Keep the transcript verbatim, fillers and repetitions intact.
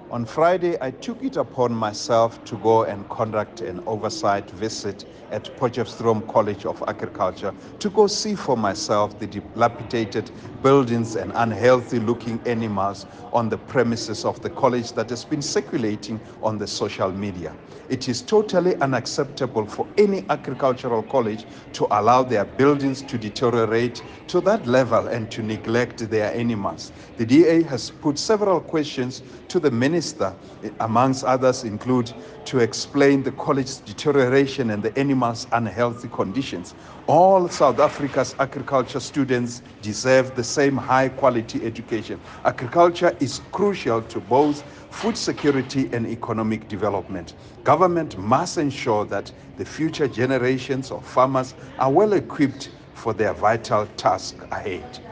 On Friday, I took it upon myself to go and conduct an oversight visit at Potchefstroom College of Agriculture to go see for myself the dilapidated buildings and unhealthy looking animals on the premises of the college that has been circulating on the social media. It is totally unacceptable for any agricultural college to allow their buildings to deteriorate to that level and to neglect their animals. The D A has put several questions to the minister, amongst others include to explain the college's deterioration and the animals' unhealthy conditions. All South Africa's agriculture students deserve the same high quality education. Agriculture is crucial to both food security and economic development. Government must ensure that the future generations of farmers are well equipped for their vital task ahead.